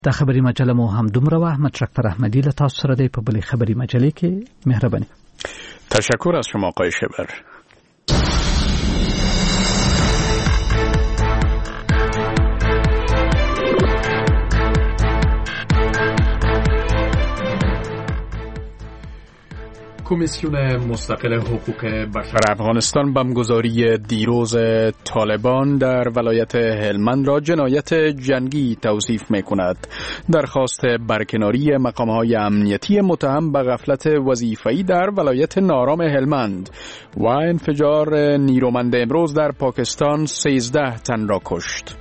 د خبري مجله مو هم دومره و. احمد شکفر احمدی له تاسو سره دی په بلې خبري مجلې کې. مهرباني. تشکر از شما آقای شبر. کمیسیون مستقل حقوق بشر در افغانستان بمبگذاری دیروز طالبان در ولایت هلمند را جنایت جنگی توصیف می‌کند. درخواست برکناری مقام‌های امنیتی متهم به غفلت وظیفه‌ای در ولایت نارام هلمند و انفجار نیرومند امروز در پاکستان 13 تن را کشت.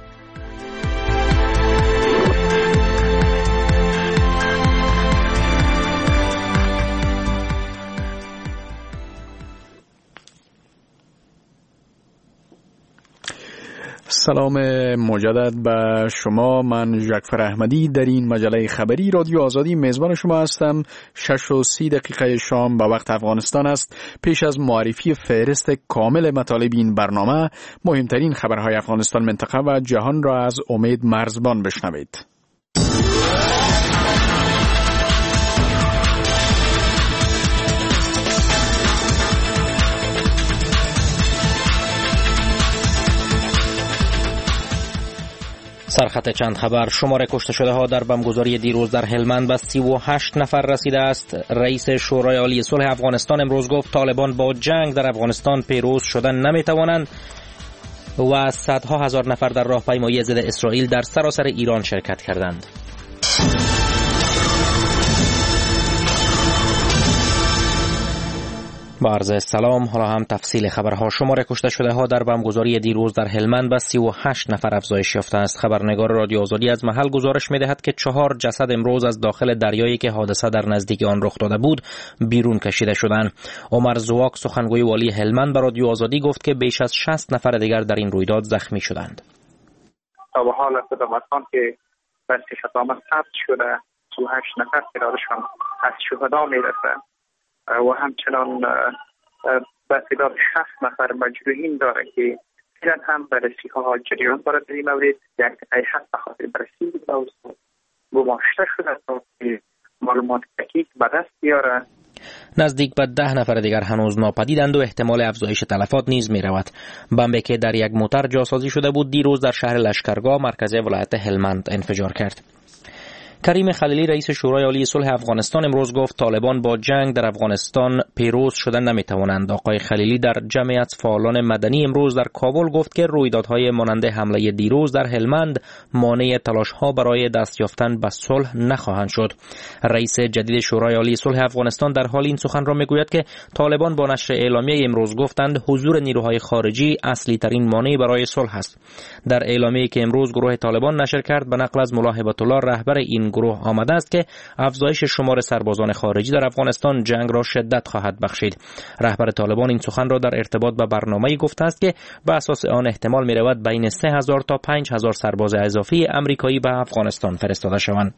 سلام مجدد به شما. من ژکفر احمدی در این مجله خبری رادیو آزادی میزبان شما هستم. 6:30 شام به وقت افغانستان است. پیش از معرفی فهرست کامل مطالب این برنامه، مهمترین خبرهای افغانستان، منطقه و جهان را از امید مرزبان بشنوید. سرخط چند خبر. شمار کشته شده ها در بمبگذاری دیروز در هلمند به 38 نفر رسیده است. رئیس شورای عالی صلح افغانستان امروز گفت طالبان با جنگ در افغانستان پیروز شدن نمیتوانند و صدها هزار نفر در راهپیمایی ضد اسرائیل در سراسر ایران شرکت کردند. با عرض سلام. حالا هم تفصیل خبرها. شمار کشته شده ها در بمبگذاری دیروز در هلمند به 38 نفر افزایش یافته است. خبرنگار رادیو آزادی از محل گزارش می‌دهد که 4 جسد امروز از داخل دریایی که حادثه در نزدیکی آن رخ داده بود بیرون کشیده شدند. عمر زواک سخنگوی والی هلمند به رادیو آزادی گفت که بیش از 60 نفر دیگر در این رویداد زخمی شدند. تا به حال خدمتان که بس شتامت ثبت شده 38 نفر تعدادشان از شهدا میرسه و همچنان به تعداد 60 نفر مجروحین داره که فعلا هم بررسی ها جریان داره. در این مورد یک ایحد به خاطر بررسی گماشته شده تا معلومات دقیق به دست بیاره. نزدیک به 10 نفر دیگر هنوز ناپدیدند و احتمال افزایش تلفات نیز می رود. بمبی که در یک موتر جاسازی شده بود دیروز در شهر لشکرگاه مرکز ولایت هلمند انفجار کرد. کریم خلیلی رئیس شورای عالی صلح افغانستان امروز گفت طالبان با جنگ در افغانستان پیروز شدن نمیتوانند. آقای خلیلی در جمعیت فعالان مدنی امروز در کابل گفت که رویدادهای مانند حمله دیروز در هلمند مانع تلاش‌ها برای دست یافتن به صلح نخواهند شد. رئیس جدید شورای عالی صلح افغانستان در حال این سخن را میگوید که طالبان با نشر اعلامیه امروز گفتند حضور نیروهای خارجی اصلی ترین مانع برای صلح است. در اعلامیه‌ای که امروز گروه طالبان نشر کرد به نقل از ملا هبت الله رهبر این گروه آمده است که افزایش شمار سربازان خارجی در افغانستان جنگ را شدت خواهد بخشید. رهبر طالبان این سخن را در ارتباط با برنامه‌ای گفته است که به اساس آن احتمال می‌رود بین 3000 تا 5000 سرباز اضافی آمریکایی به افغانستان فرستاده شوند.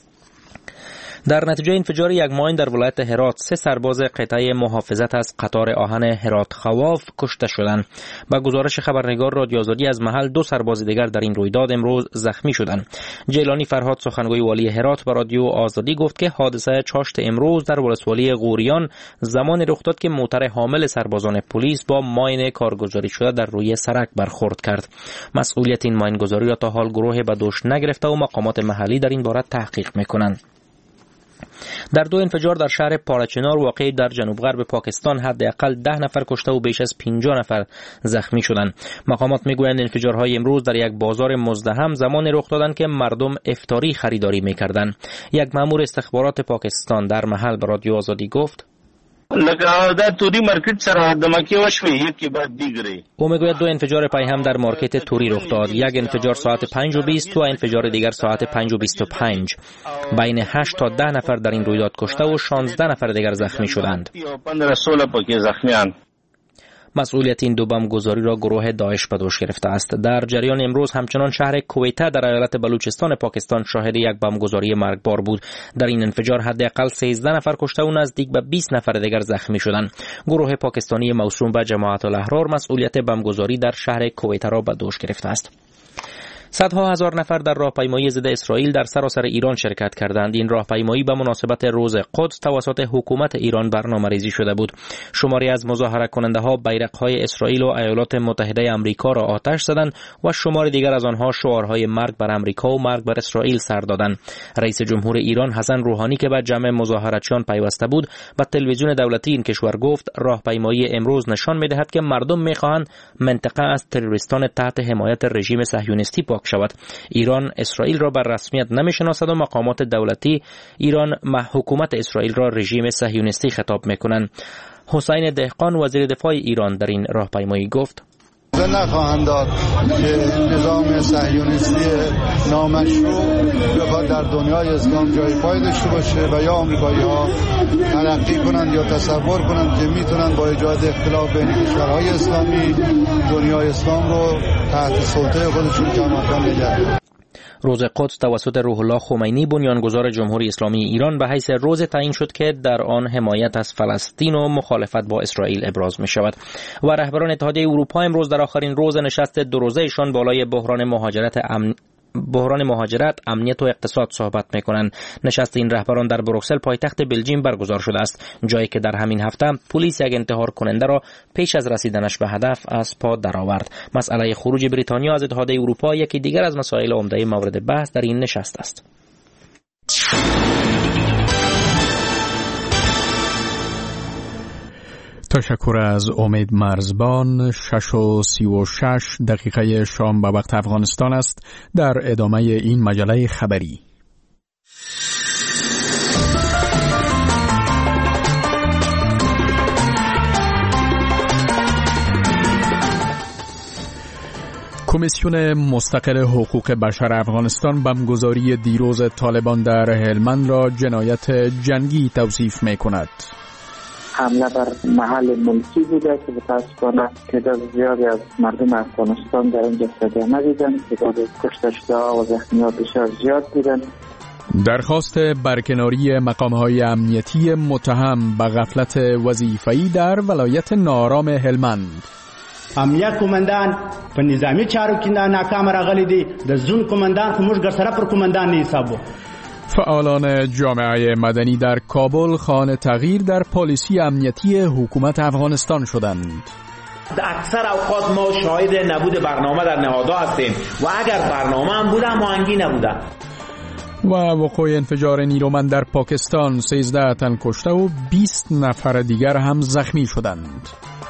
در نتیجه انفجار یک ماین در ولایت هرات 3 سرباز قطعه محافظت از قطار آهن هرات خواف کشته شدند. با گزارش خبرنگار رادیو آزادی از محل 2 سرباز دیگر در این رویداد امروز زخمی شدند. جیلانی فرهاد سخنگوی والی هرات به رادیو آزادی گفت که حادثه چاشت امروز در ولسوالی غوریان زمان رخ داد که موتر حامل سربازان پلیس با ماین کارگزاری شده در روی سرک برخورد کرد. مسئولیت این ماینگذاری را تا حال گروه به دوش نگرفته و مقامات محلی در این باره تحقیق می‌کنند. در 2 انفجار در شهر پارچنار واقع در جنوب غرب پاکستان حداقل 10 نفر کشته و بیش از 50 نفر زخمی شدند. مقامات میگویند انفجارهای امروز در یک بازار مزدحم زمان رخ دادند که مردم افطاری خریداری میکردند. یک مأمور استخبارات پاکستان در محل به رادیو آزادی گفت لکه توری مارکت سره دمکی وشوی یکی بعد دیگری. او میگوید 2 انفجار پای هم در مارکت توری رخ داد. یک انفجار ساعت 5:20 و انفجار دیگر ساعت 5:25. بین 8 تا 10 نفر در این رویداد کشته و 16 نفر دیگر زخمی شدند. 15-16 پاکی زخمیان. مسئولیت این 2 بمبگذاری را گروه داعش به دوش گرفته است. در جریان امروز همچنان شهر کویته در ایالت بلوچستان پاکستان شاهد یک بمبگذاری مرگبار بود. در این انفجار حداقل 13 نفر کشته و نزدیک به 20 نفر دیگر زخمی شدند. گروه پاکستانی موسوم به جماعت الاحرار مسئولیت بمبگذاری در شهر کویته را به دوش گرفته است. صدها هزار نفر در راهپیمایی ضد اسرائیل در سراسر ایران شرکت کردند. این راهپیمایی به مناسبت روز قدس توسط حکومت ایران برنامه‌ریزی شده بود. شماری از مظاهره کننده‌ها بیرق‌های اسرائیل و ایالات متحده آمریکا را آتش زدند و شمار دیگر از آنها شعارهای مرگ بر آمریکا و مرگ بر اسرائیل سر دادند. رئیس جمهور ایران حسن روحانی که به جمع مظاهراتچیان پیوسته بود، به تلویزیون دولتی این کشور گفت راهپیمایی امروز نشان می‌دهد که مردم می‌خواهند منطقه از تروریستان تحت حمایت رژیم صهیونیستی پاک شود. ایران اسرائیل را بر رسمیت نمی‌شناسد و مقامات دولتی ایران حکومت اسرائیل را رژیم صهیونیستی خطاب می‌کنند. حسین دهقان وزیر دفاع ایران در این راهپیمایی گفت: نخواهند داد که نظام صهیونیستی نامشروع بخواد در دنیای اسلام جای پای داشته باشه و یا آمریکایی‌ها تلقی کنند یا تصور کنند که میتونن با ایجاد اختلاف بین کشورهای اسلامی دنیای اسلام رو تحت سلطه خودشون کماکان نگه دارن. روز قدس توسط روح الله خمینی بنیانگذار جمهوری اسلامی ایران به حیث روز تعیین شد که در آن حمایت از فلسطین و مخالفت با اسرائیل ابراز می شود. و رهبران اتحادیه اروپا امروز در آخرین روز نشست دو روزه‌شان بالای بحران مهاجرت، امنیت و اقتصاد صحبت می‌کنند. نشست این رهبران در بروکسل پایتخت بلژیم برگزار شده است، جایی که در همین هفته پلیس یک انتحار کننده را پیش از رسیدنش به هدف از پا درآورد. مسئله خروج بریتانیا از اتحادیه اروپا یکی دیگر از مسائل عمده مورد بحث در این نشست است. تشکر از امید مرزبان. 6:36 شام به وقت افغانستان است. در ادامه این مجله خبری کمیسیون مستقل حقوق بشر افغانستان بمبگذاری دیروز طالبان در هلمند را جنایت جنگی توصیف می‌کند. حمله بر محل ملکی بوده که متاسفانه تعداد زیادی از مردم افغانستان در اینجا صدمه دیدند. تعداد کشته شده‌ها و زخمی‌ها بسیار زیاد بودند. درخواست برکناری مقام‌های امنیتی متهم به غفلت وظیفه‌ای در ولایت ناآرام هلمند. امنیت کماندان په نظامی چارو کې ناکام راغلي دي. د زون کماندان خو موږ ګرسره پر کماندان نه حسابو. فعالان جامعه مدنی در کابل خواهان تغییر در پالیسی امنیتی حکومت افغانستان شدند. اکثر اوقات ما شاهد نبود برنامه در نهادها هستیم و اگر برنامه هم بوده هماهنگی نبوده. و وقوع انفجار نیرومند در پاکستان، 13 تن کشته و 20 نفر دیگر هم زخمی شدند.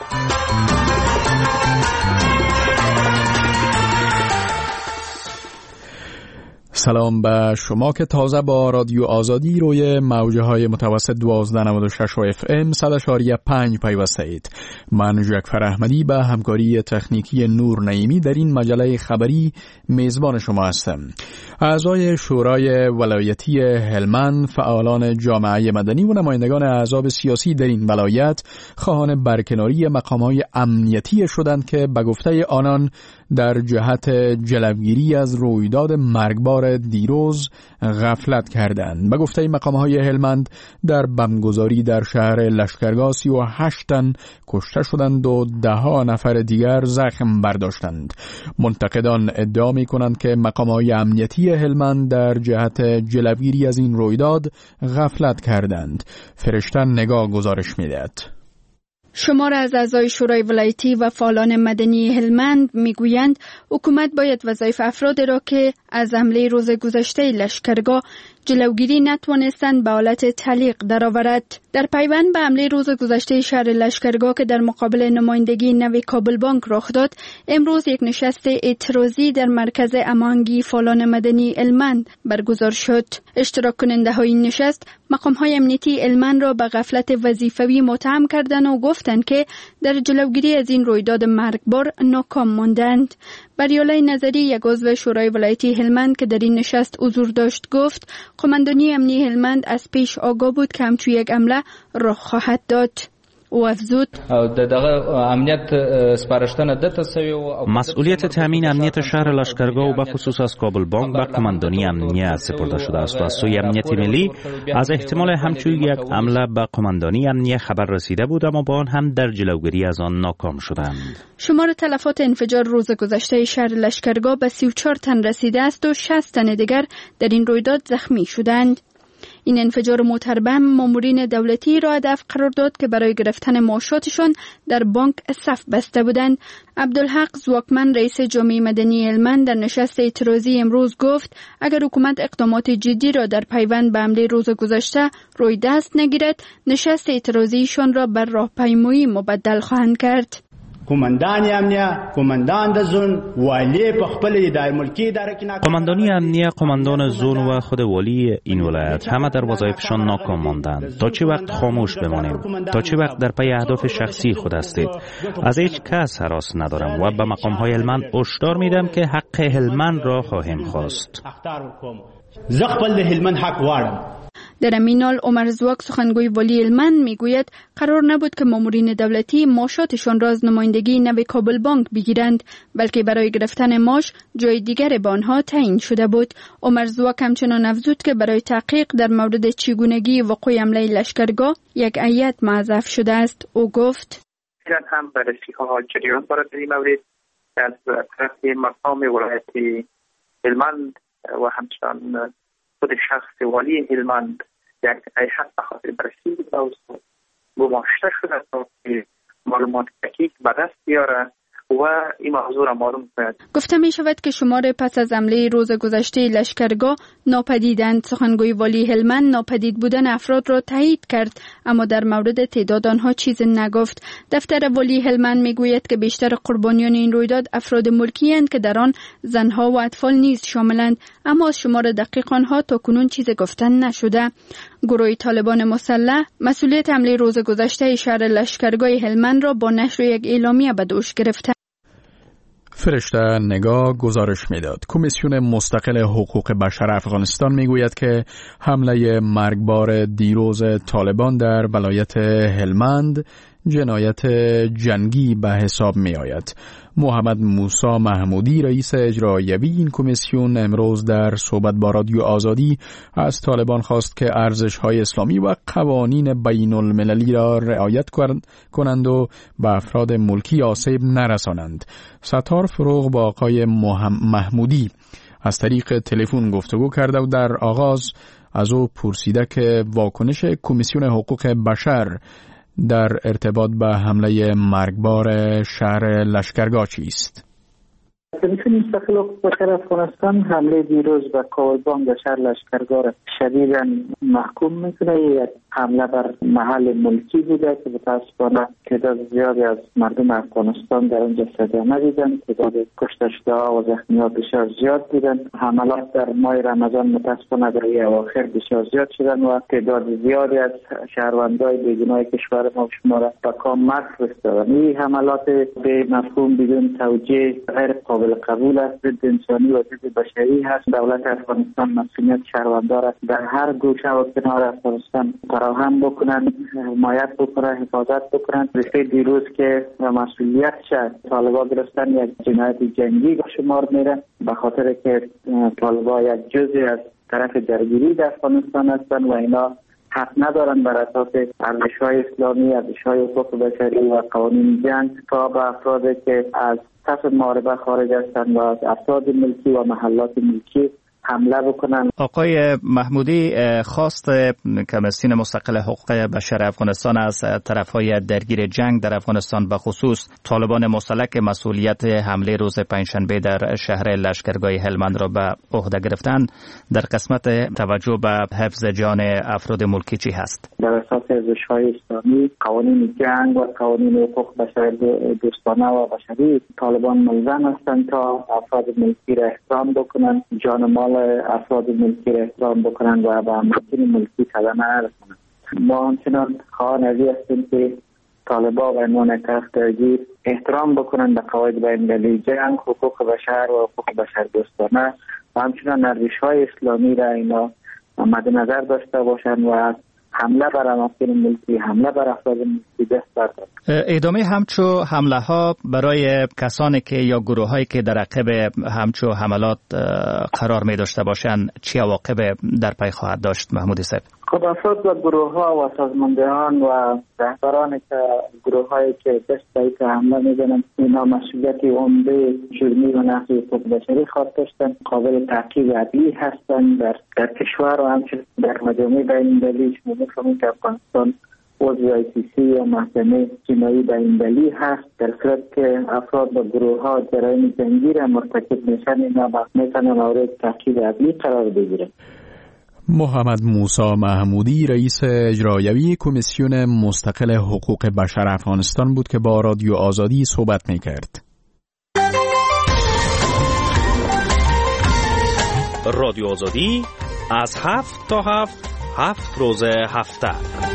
سلام به شما که تازه با رادیو آزادی روی موجه های متوسط 1296 و FM 100.5 پیوسته اید. من جعفر احمدی به همکاری تکنیکی نور نعیمی در این مجله خبری میزبان شما هستم. اعضای شورای ولایتی هلمند، فعالان جامعه مدنی و نمایندگان احزاب سیاسی در این ولایت خواهان برکناری مقام‌های امنیتی شدند که به گفته آنان در جهت جلوگیری از رویداد مرگبار دیروز غفلت کردند. به گفته مقام‌های هلمند در بمبگذاری در شهر لشکرگاه 38 تن کشته شدند و 10 نفر دیگر زخم برداشتند. منتقدان ادعا می‌کنند که مقام‌های امنیتی هلمند در جهت جلوگیری از این رویداد غفلت کردند. فرشته نگاه گزارش می‌دهد. شمار از اعضای شورای ولایتی و فعالان مدنی هلمند میگویند حکومت باید وظایف افراد را که از حمله روز گذشته لشکرگاه جلوگیری نتوانستند به حالت تعلیق درآورد. در پیوند به حمله روز گذشته شهر لشکرگاه که در مقابل نمایندگی نوی کابل بانک رخ داد، امروز یک نشست اعتراضی در مرکز هماهنگی فعالان مدنی هلمند برگزار شد. اشتراک کننده های این نشست مقام های امنیتی هلمند را به غفلت وظیفوی متهم کردند و گفتند که در جلوگیری از این رویداد مرگبار ناکام ماندند. بریاله نظری، یک عضو شورای ولایتی هلمند که در این نشست حضور داشت، گفت قماندانی امنی هلمند از پیش آگاه بود که همچون یک حمله رخ خواهد داد. او افزود مسئولیت تامین امنیت شهر لشکرگاه و به خصوص از کابل بانک به قماندانی امنیت سپرده شده است و از سوی امنیت ملی از احتمال همچون یک حمله به قماندانی امنیت خبر رسیده بود، اما با آن هم در جلوگیری از آن ناکام شدند. شمار تلفات انفجار روز گذشته شهر لشکرگاه به 34 تن رسیده است و 60 تن دیگر در این رویداد زخمی شدند. این انفجار متربم مامورین دولتی را هدف قرار داد که برای گرفتن معاشاتشان در بانک صف بسته بودند. عبدالحق زواکمن رئیس جامعه مدنی هلمند در نشست اعتراضی امروز گفت اگر حکومت اقدامات جدی را در پیوند به حمله روز گذشته روی دست نگیرد، نشست اعتراضیشان را بر راهپیمایی مبدل خواهند کرد. قماندان امنیه، قماندان زون، والی په خپل اداره ملکی اداره کې ناکام. قماندانی امنیه، قماندان زون و خود والی این ولایت همه در وظایفشان ناکام ماندند. تا چه وقت خاموش بمانیم؟ تا چه وقت در پی اهداف شخصی خود هستید؟ از هیچ کس هراس ندارم و به مقام‌های هلمند هشدار میدم که حق هلمند را خواهیم خواست. زه خپل د هلمند حق غواړم. در همین حال عمر زواک سخنگوی والی هلمند میگوید قرار نبود که مامورین دولتی معاشاتشان را از نمایندگی نو کابل بانک بگیرند، بلکه برای گرفتن معاش جای دیگر به آنها تعیین شده بود. عمر زواک همچنان افزود که برای تحقیق در مورد چگونگی وقوع حمله لشکرگاه یک هیئت موظف شده است. او گفت هم بررسی ها جریان دارد در این مورد از طرف مقام ولایت هلمند و همچنان خود شخص والی هلمند یک هیئت به خاطر بررسی گماشته شده تا که معلومات دقیق به دست بیاره و این موضوع را معلوم کنند. گفته می شود که شمار پس از حمله روز گذشته لشکرگاه ناپدیدند. سخنگوی والی هلمند ناپدید بودن افراد را تایید کرد، اما در مورد تعداد آنها چیزی نگفت. دفتر والی هلمند می گوید که بیشتر قربانیان این رویداد افراد ملکی اند که در آن زنها و اطفال نیز شاملند، اما از شمار دقیق آنها تا کنون چیزی گفتن نشده. گروه طالبان مسلح مسئولیت حمله روز گذشته شهر لشکرگاه هلمند را با نشر یک اعلامیه به دوش گرفته. فرشته نگاه گزارش میداد. کمیسیون مستقل حقوق بشر افغانستان میگوید که حمله مرگبار دیروز طالبان در ولایت هلمند جنایت جنگی به حساب می آید. محمد موسی محمودی رئیس اجرایوی این کمیسیون امروز در صحبت با رادیو آزادی از طالبان خواست که ارزش‌های اسلامی و قوانین بین المللی را رعایت کنند و به افراد ملکی آسیب نرسانند. ستار فروغ با آقای محمودی از طریق تلفن گفتگو کرده و در آغاز از او پرسیده که واکنش کمیسیون حقوق بشر در ارتباط به حمله مرگبار شهر لشکرگاه چیست؟ کمیسیون مستقل حقوق بشر افغانستان حمله دیروز به کابل بانک و شهر لشکرگاه را شدیداً محکوم میکنه. یک حمله بر محل ملکی بوده که متاسفانه تعداد زیادی از مردم افغانستان در آنجا صدمه دیدند. تعداد کشته شده‌ها و زخمی‌ها بسیار زیاد بودند. حملات در ماه رمضان متاسفانه در اواخر بسیار زیاد شدند و تعداد زیادی از شهروندان بیگناه کشور ما شما را به کام مرگ فرستادند. این حملات به مفهوم بدون توجیه غیر قابل قبول است، ضد انسانی و ضد بشری هست. دولت افغانستان مسئولیت شهروندان را در هر گوشه و کنار افغانستان فراهم بکنن، حمایت بکنن، حفاظت بکنن. رشته دیروز که مسئولیت طالبان گرفتن یک جنایت جنگی به شمار میره، به خاطر که طالبان یک جزئی از طرف درگیری در افغانستان هستند و اینا حق ندارن بر اساس ارزش‌های اسلامی، ارزش‌های حقوق بشری و قوانین جنگ تا به افرادی که از صف محاربه خارج هستند و از افراد ملکی و محلات ملکی حمله بکنن. آقای محمودی، خواست کمیسیون مستقل حقوق بشر افغانستان از طرفهای درگیر جنگ در افغانستان به خصوص طالبان مسلح که مسئولیت حمله روز پنجشنبه در شهر لشکرگاه هلمند را به عهده گرفتند در قسمت توجه به حفظ جان افراد ملکی چی هست؟ در اساس ارزش‌های اسلامی، قوانین جنگ و قوانین حقوق بشر دوستانه و بشری، طالبان ملزم هستند تا افراد ملکی را احترام بکنند، جان و مال افراد ملکی را احترام بکنند و به اماکن ملکی صدمه نرسانند. ما همچنان خواهان هستیم که طالبان به عنوان طرف درگیر احترام بکنند به قواعد بین‌المللی جنگ، حقوق بشر و حقوق بشر دوستانه و همچنان ارزش‌های اسلامی را اینا مد نظر داشته باشند و حمله بر اماکن ملکی، حمله بر افراد ملکی دست بردارد. ادامه همچو حمله ها برای کسانی که یا گروه هایی که در عقب همچو حملات قرار می داشته باشند چه عواقب در پی خواهد داشت محمود صاحب؟ خب افراد و گروه ها و سازماندهان و رهبران که گروه هایی که دست به حمله میزنند اینا مسئولیتی عمده جرمی و نقض حقوق بشری خواهد داشتند، قابل تعقیب عدلی هستند در کشور و همچنین در مجامع بین‌المللی. شما می‌فهمید که افغانستان عضو ICC یا محکمه جنایی بین‌المللی هست. در صورت که افراد و گروه ها جرایم جنگی را مرتکب میشن اینا میتونن مورد تعقیب عدلی قرار بگیرند. محمد موسی محمودی رئیس اجرایی کمیسیون مستقل حقوق بشر افغانستان بود که با رادیو آزادی صحبت می‌کرد. رادیو آزادی از 7 تا 7 روز هفته.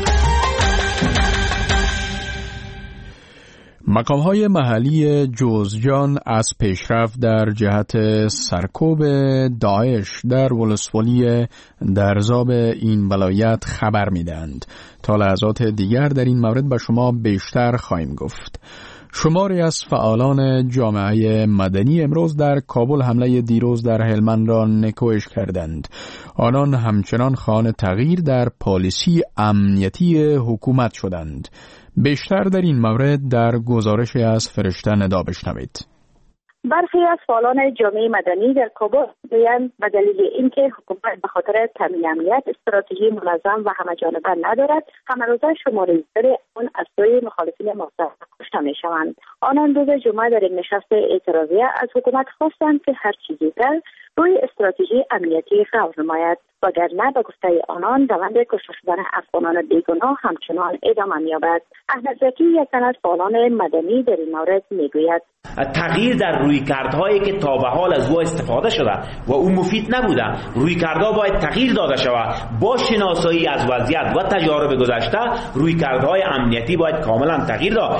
مقام‌های محلی جوزجان از پیشرفت در جهت سرکوب داعش در ولسوالی درزاب این ولایت خبر می‌دهند. تا لحظات دیگر در این مورد به شما بیشتر خواهیم گفت. شماری از فعالان جامعه مدنی امروز در کابل حمله دیروز در هلمند را نکوهش کردند. آنان همچنان خواهان تغییر در پالیسی امنیتی حکومت شدند. بیشتر در این مورد در گزارشی از فرشته ندا بشنوید. برخی از فعالان جامعه مدنی در کابل گویند به دلیل اینکه حکومت به خاطر تامین امنیت استراتژی منظم و همه‌جانبه ندارد، همه‌روزه شماری زیادی آن از سوی مخالفین مستقل کشته می‌شوند. آنان روز جمعه در یک نشست اعتراضیه از حکومت خواستند که هر چیزی زودتر روی استراتژی امنیتی غور نماید، وگرنه به گفته آنان روند کشته شدن افغانان بیگناه همچنان ادامه می‌یابد. احمد زکی یک تن از فعالان مدنی در این مورد می‌گوید تغییر در رویکردهایی که تا به حال از او استفاده شده و اون مفید نبوده، رویکردها باید تغییر داده شود. با شناسایی از وضعیت و تجارب گذشته رویکردهای امنیتی باید کاملا تغییر داد.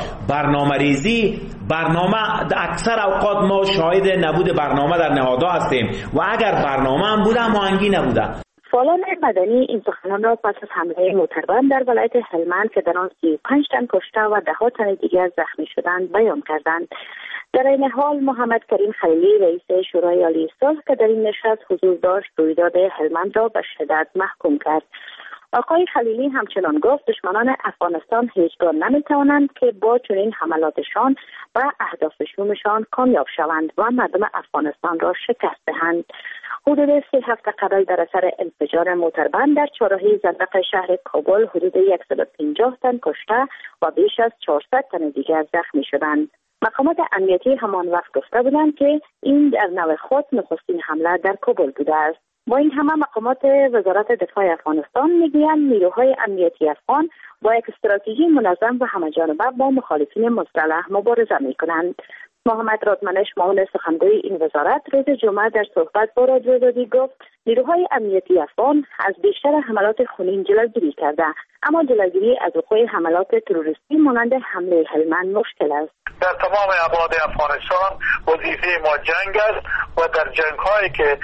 برنامه اکثر اوقات ما شاهد نبود برنامه در نهادها هستیم و اگر برنامه هم بوده هماهنگی نبوده. فعالان مدنی این سخنان را پس از حمله موتربند در ولایت هلمند که در آن 35 تن کشته و ده‌ها تن دیگر زخمی شدند بیان کردند. در این حال محمد کریم خلیلی رئیس شورای عالی صلح که در این نشست حضور داشت رویداد هلمند را به شدت محکوم کرد. آقای خلیلی همچنان گفت دشمنان افغانستان هیچگاه نمیتوانند که با چنین حملاتشان و اهدافشونشان کامیاب شوند و مردم افغانستان را شکست دهند. حدود 3 هفته قبل در اثر انفجار موتربند در چهارراهی زندق شهر کابل حدود 150 تن کشته و بیش از 400 تن دیگر زخمی شدند. مقامات امنیتی همان وقت گفته بودند که این در نوع خود نخستین حمله در کابل بوده است. با این همه مقامات وزارت دفاع افغانستان میگویند نیروهای امنیتی افغان با یک استراتژی منظم و همه‌جانبه با مخالفین مسلح مبارزه میکنند. محمد رادمنش معاون سخنگوی این وزارت روز جمعه در صحبت با رادیو آزادی گفت نیروهای امنیتی افغان از بیشتر حملات خونین جلوگیری کرده، اما جلوگیری از وقوع حملات تروریستی مانند حمله هلمند مشکل است. در تمام ابعاد افغانستان وظیفه ما جنگ است و در جنگ هایی که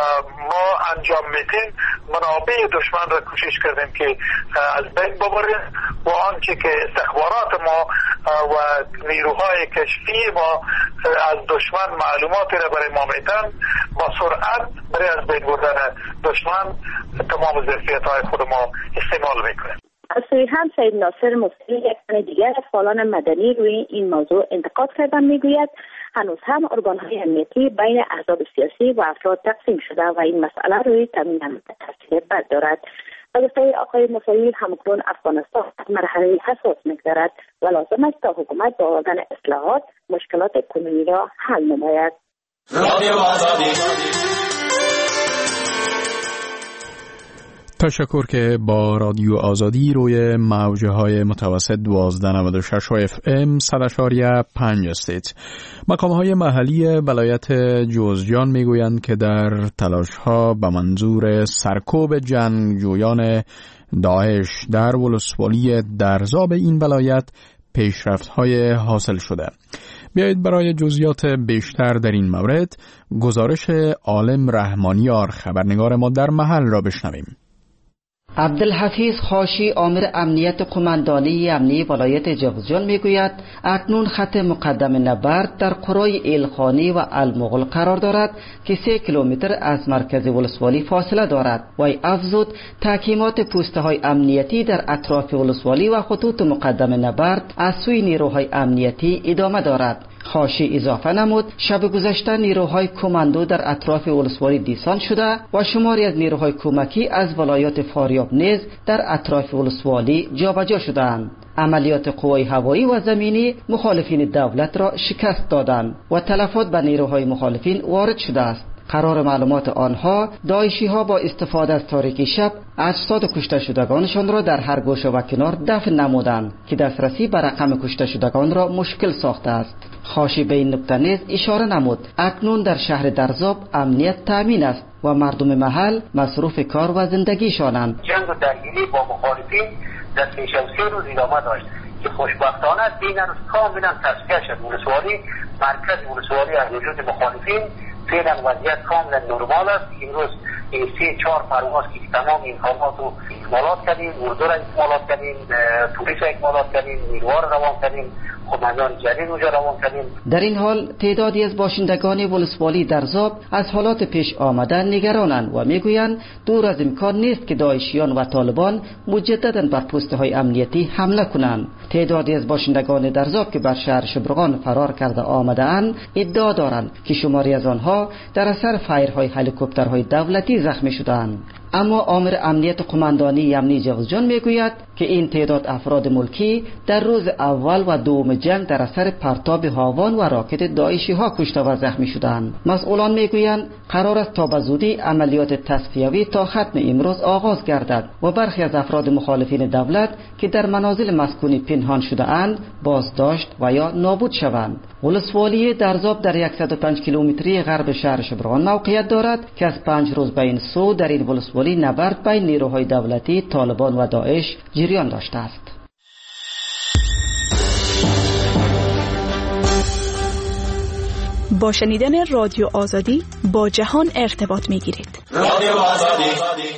ما انجام میدیم منابع دشمن را کوشش کردیم که از بین ببریم و آنچه که استخبارات ما و نیروهای کشفی ما از دشمن معلوماتی را برای ما میدن با سرعت برای از بین بردن دشمن تمام ظرفیت های خود ما استعمال میکنیم. از سوی هم سید ناصر مفتی یک تن دیگر از فعالان مدنی روی این موضوع انتقاد کردن میگوید هنوز هم ارگان‌های امنیتی بین احزاب سیاسی و افراد تقسیم شده و این مسئله روی تامین امنیت تاثیر بد دارد. به گفته آقای مفتی همکنون افغانستان مرحله حساس می‌گذرد و لازم است تا حکومت با آوردن اصلاحات مشکلات کنونی را حل نماید. تشکر که با رادیو آزادی روی موجهای متوسط 1296 FM 100.5 هستید. مقام‌های محلی ولایت جوزجان میگویند که در تلاش‌ها به منظور سرکوب جنگجویان داعش در ولسوالی درزاب این ولایت پیشرفت‌های حاصل شده. بیایید برای جزئیات بیشتر در این مورد گزارش عالم رحمانیار خبرنگار ما در محل را بشنویم. عبدالحفیظ خاشی آمر امنیت قماندانی امنی ولایت جوزجان میگوید اکنون خط مقدم نبرد در قرای ایلخانی و المغل قرار دارد که 3 کیلومتر از مرکز ولسوالی فاصله دارد. وی افزود تحکیمات پوسته های امنیتی در اطراف ولسوالی و خطوط مقدم نبرد از سوی نیروهای امنیتی ادامه دارد. خاشی اضافه نمود شب گذشته نیروهای کماندو در اطراف ولسوالی دیسان شده و شماری از نیروهای کمکی از ولایات فاریاب نیز در اطراف ولسوالی جابجا شدند. عملیات قوای هوایی و زمینی مخالفین دولت را شکست دادند و تلفات به نیروهای مخالفین وارد شده است. قرار معلومات آنها داعشی ها با استفاده از تاریکی شب اجساد کشته شدگانشان را در هر گوشه و کنار دفن نمودند که دسترسی به رقم کشته شدگان را مشکل ساخته است. خاشی به این نکته نیز اشاره نمود اکنون در شهر درزاب امنیت تامین است و مردم محل مصروف کار و زندگیشانند. جنگ و درگیری با مخالفین در 3 روز ادامه داشت که خوشبختانه این روز کاملا تصفیه شد. ولسوالی مرکز ولسوالی از وجود مخالفین فعلا وضعیت کاملا نرمال است. امروز 3-4 پرواز که تمام اینفارمات رو اکمالات کردیم، اردو را اکمالات کردیم، پلیس را اکمالات کردیم، نیروها را روان کردیم، قماندان جرین اونجا روان کردیم. در این حال تعدادی از باشندگان ولسوالی درزاب از حالات پیش آمده نگرانند و میگویند دور از امکان نیست که داعشیان و طالبان مجددا بر پوسته های امنیتی حمله کنند. تعدادی از باشندگان درزاب که بر شهر شبرغان فرار کرده آمده‌اند ادعا دارند که شماری از آنها در اثر فایرهای هلیکوپترهای دولتی زخمی شدند. اما آمر امنیت قماندانی امنی جوزجان میگوید که این تعداد افراد ملکی در روز اول و دوم جنگ در اثر پرتاب هاوان و راکت داعشی ها کشته و زخمی شدند. مسئولان میگویند قرار است تا به زودی عملیات تصفیوی تا ختم امروز آغاز گردد و برخی از افراد مخالفین دولت که در منازل مسکونی پنهان شده اند بازداشت و یا نابود شوند. ولسوالی درزاب در 105 کیلومتری غرب شهر شبرغان موقعیت دارد که از 5 روز به این سو در این ولسوالی نبرد بین نیروهای دولتی، طالبان و داعش جریان داشته است. با شنیدن رادیو آزادی با جهان ارتباط می‌گیرید. رادیو آزادی.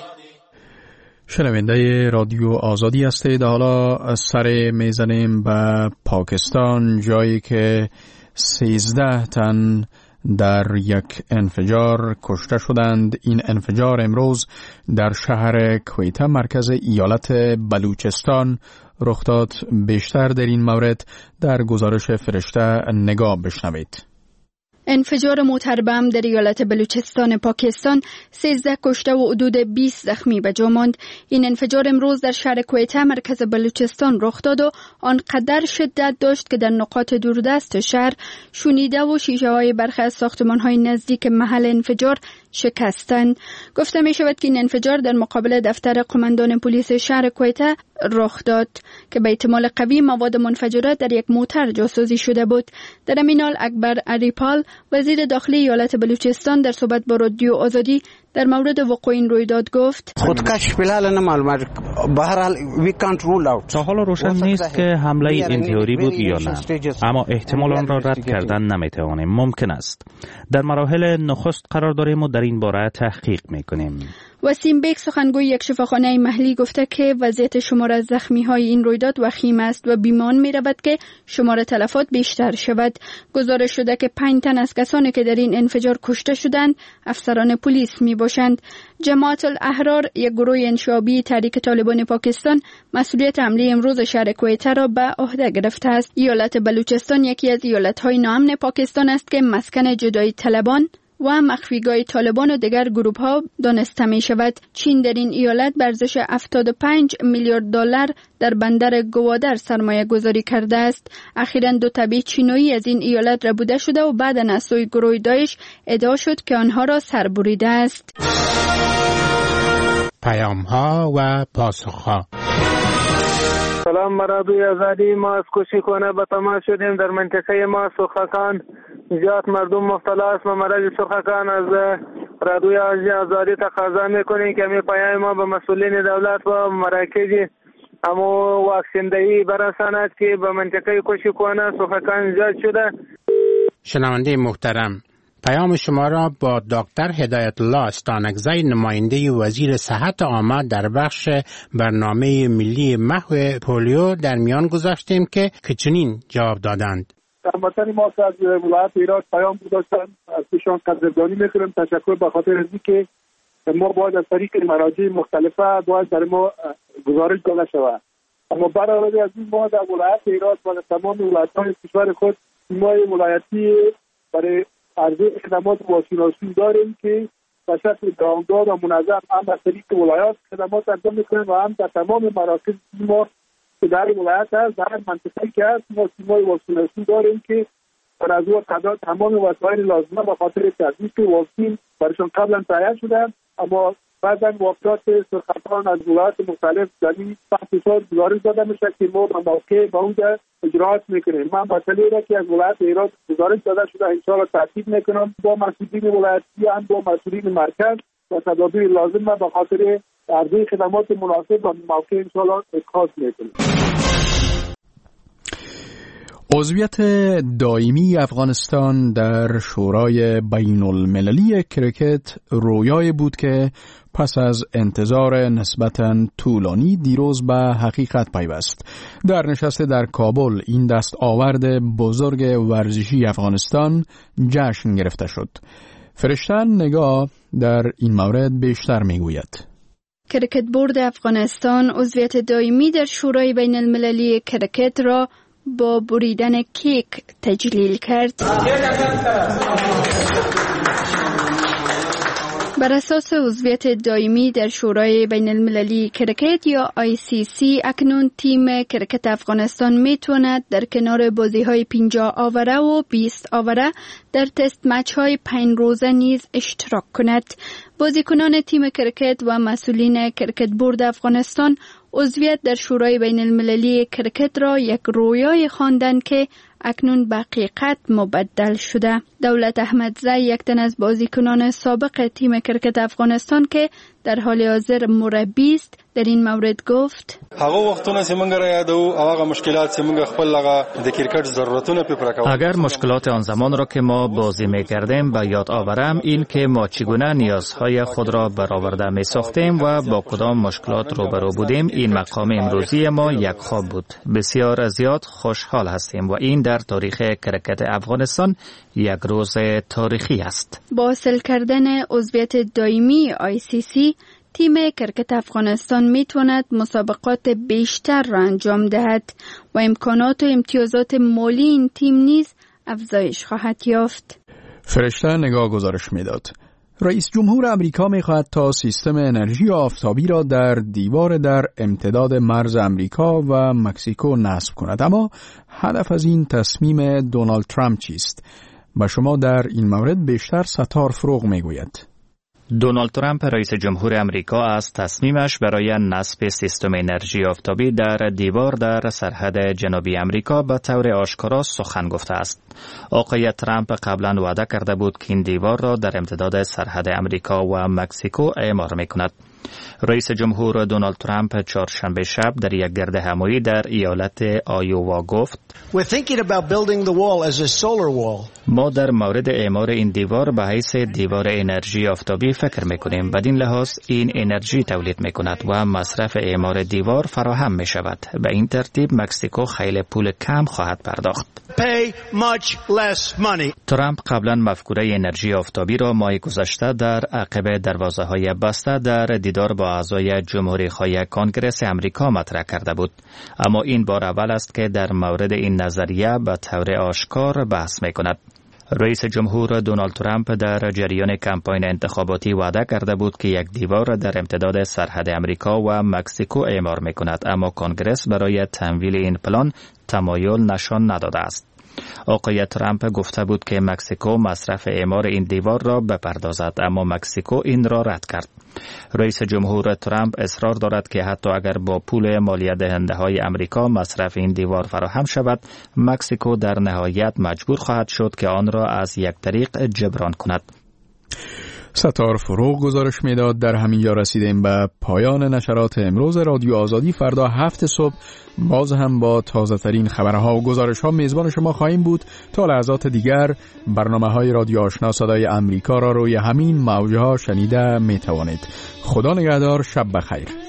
شنونده رادیو آزادی هستید. حالا سر میزنیم به پاکستان، جایی که 13 تن در یک انفجار کشته شدند. این انفجار امروز در شهر کویته مرکز ایالت بلوچستان رخ داد. بیشتر در این مورد در گزارش فرشته نگاه بشنوید. انفجار موتر بم در ایالت بلوچستان پاکستان 13 کشته و حدود 20 زخمی به جا ماند. این انفجار امروز در شهر کویته مرکز بلوچستان رخ داد و آنقدر شدت داشت که در نقاط دوردست شهر شونیده و شیشه‌های برخی از ساختمان‌های نزدیک محل انفجار شکستند. گفته می شود که این انفجار در مقابل دفتر قماندان پلیس شهر کویته رخ داد که به احتمال قوی مواد منفجره در یک موتر جاسوزی شده بود. در همین حال اکبر عریپال وزیر داخلی ایالت بلوچستان در صحبت با رادیو آزادی در مورد وقوع این رویداد گفت خودکش فعلا نمعلومه، به هر حال وی کانت رول اوت. تا حالا روشن نیست که حمله انتحاری بود یا نه، اما احتمال آن را رد کردن نمیتوانیم. ممکن است در مراحل نخست قرار داریم و در این باره تحقیق میکنیم. وسیم بیگ سخنگوی یک شفاخانه محلی گفته که وضعیت شمار از زخمی‌های این رویداد وخیم است و بیمان می‌رود که شمار تلفات بیشتر شود. گزارش شده که 5 تن از کسانی که در این انفجار کشته شدند افسران پلیس میباشند. جماعت الاحرار، یک گروه انشابی تحریک طالبان پاکستان، مسئولیت حمله امروز شهر کویته را به عهده گرفته است. ایالت بلوچستان یکی از ایالت‌های ناامن پاکستان است که مسکن جدایی طلبان و مخفیگاه طالبان و دیگر گروه‌ها دانسته می شود. چین در این ایالت به ارزش 75 میلیارد دلار در بندر گوادر سرمایه گذاری کرده است. اخیراً 2 تبع چینایی از این ایالت ربوده شده و بعد از سوی گروه داعش ادعا شد که آنها را سربریده است. پیام‌ها و پاسخ‌ها. سلام مرادوی آزادی. ما از کوشیکونه به تماس شدیم. در منطقه ما سرخکان زیاد مردم مبتلا است. ما مرض سرخکان از رادیوی آزادی تقاضا میکنیم که می پیام ما به مسئولین دولت و مراکز اما واکسین دهی برساند که به منطقه کوشیکونه سرخکان زیاد شده. شنونده محترم، پیام شما را با دکتر هدایت الله استانکزی نماینده وزیر صحت عامه در بخش برنامه ملی محو پولیو در میان گذاشتیم که چنین جواب دادند. هموطن ما از ولایت هرات پیام گذاشتند، از ایشان قدردانی میکنیم. تشکر به خاطر اینکه ما باید از طریق مراجع مختلفه باید در ما گزارش داده شود. اما برای از این ما در ولایت هرات و تمام ولایت‌های کشور خود تیم‌های ولایتی برای عرضه خدمات واسیناسیون داریم که به شکل دامدار و منظم هم در طریق ولایات خدمات انجام میکنیم و هم در تمام مراکز ما که در ولایت هست، در منطقه‌ای که هست، ما تیم‌های واسیناسیون داریم که بر از او تعداد تمام وسایل لازمه به خاطر تطبیق واکسن برشان قبلا تهیه شده. اما بعضا واقعات سرخطان از ولایات مختلف یعنی تحصیصات گزارش داده میشه که ما به موقع به اونجا اجرات میکنیم. من مسئله را که از ولایت هرات گزارش داده شده انشاءالله تحقیق میکنم با مسئولین ولایتی هم با مسئولین مرکز و تدابیر لازم به خاطر عرضه خدمات مناسب و موقع انشاءالله اتخاذ میکنیم. عضویت دائمی افغانستان در شورای بین المللی کرکت رویایی بود که پس از انتظار نسبتاً طولانی دیروز به حقیقت پیوست. در نشست در کابل این دستاورد بزرگ ورزشی افغانستان جشن گرفته شد. فرشته نگاه در این مورد بیشتر میگوید. کرکت بورد افغانستان عضویت دائمی در شورای بین المللی کرکت را با بریدن کیک تجلیل کرد. بر اساس عضویت دائمی در شورای بین المللی کرکت یا ICC اکنون تیم کرکت افغانستان میتواند در کنار بازی‌های 50 آوره و 20 آوره در تست مچ‌های 5 روزه نیز اشتراک کند. بازیکنان تیم کرکت و مسئولین کرکت بورد افغانستان عضویت در شورای بین المللی کرکت را یک رویای خواندند که اکنون به حقیقت مبدل شده. دولت احمدزی یک تن از بازیکنان سابق تیم کرکت افغانستان که در حال حاضر مربی است در این مورد گفت: هغه وختونه چې موږ را یادو هغه مشکلات چې موږ خپل لغه د کرکټ ضرورتونه په پوره کول. اگر مشکلات آن زمان را که ما بازی می‌کردیم به یاد آورم، این که ما چگونه نیازهای خود را برآورده می‌ساختیم و با کدام مشکلات روبرو بودیم، این مقام امروزی ما یک خواب بود. بسیار زیاد خوشحال هستیم و این در تاریخ کرکت افغانستان یک روز تاریخی است. با حاصل کردن عضویت دائمی ICC تیم کرکت افغانستان میتواند مسابقات بیشتر را انجام دهد و امکانات و امتیازات مالی این تیم نیز افزایش خواهد یافت. فرشته نگاه گزارش میداد. رئیس جمهور امریکا میخواهد تا سیستم انرژی آفتابی را در دیوار در امتداد مرز امریکا و مکزیکو نصب کند، اما هدف از این تصمیم دونالد ترامپ چیست؟ با شما در این مورد بیشتر ستار فروغ میگوید. دونالد ترامپ رئیس جمهور امریکا از تصمیمش برای نصب سیستم انرژی آفتابی در دیوار در سرحد جنوبی امریکا به طور آشکارا سخن گفته است. آقای ترامپ قبلا وعده کرده بود که این دیوار را در امتداد سرحد امریکا و مکزیکو اعمار می‌کند. رئیس جمهور دونالد ترامپ چهارشنبه شب در یک گرد همایی در ایالت آیووا گفت: ما در مورد اعمار این دیوار به حیث دیوار انرژی آفتابی فکر میکنیم. بدین لحاظ این انرژی تولید میکند و مصرف اعمار دیوار فراهم میشود. به این ترتیب مکزیکو خیلی پول کم خواهد پرداخت. ترامپ قبلا مفکوره انرژی آفتابی را ماه گذشته در عقب دروازه‌های بسته در دیدار با اعضای جمهوری‌خواه کنگره امریکا مطرح کرده بود، اما این بار اول است که در مورد این نظریه به طور آشکار بحث می‌کند. رئیس جمهور دونالد ترامپ در جریان کمپاین انتخاباتی وعده کرده بود که یک دیوار در امتداد سرحد امریکا و مکزیکو اعمار می‌کند، اما کنگره برای تمویل این پلان تمایل نشان نداده است. آقای ترامپ گفته بود که مکزیکو مصرف اعمار این دیوار را بپردازد، اما مکزیکو این را رد کرد. رئیس جمهور ترامپ اصرار دارد که حتی اگر با پول مالیه دهنده های امریکا مصرف این دیوار فراهم شود، مکزیکو در نهایت مجبور خواهد شد که آن را از یک طریق جبران کند. ستار فروغ گزارش میداد. در همین جا رسیدیم به پایان نشرات امروز رادیو آزادی. فردا 7 صبح باز هم با تازه ترین خبرها و گزارش ها میزبان شما خواهیم بود. تا لحظات دیگر برنامه های رادیو آشنا صدای امریکا را روی همین موجه ها شنیده می توانید. خدا نگهدار. شب بخیر.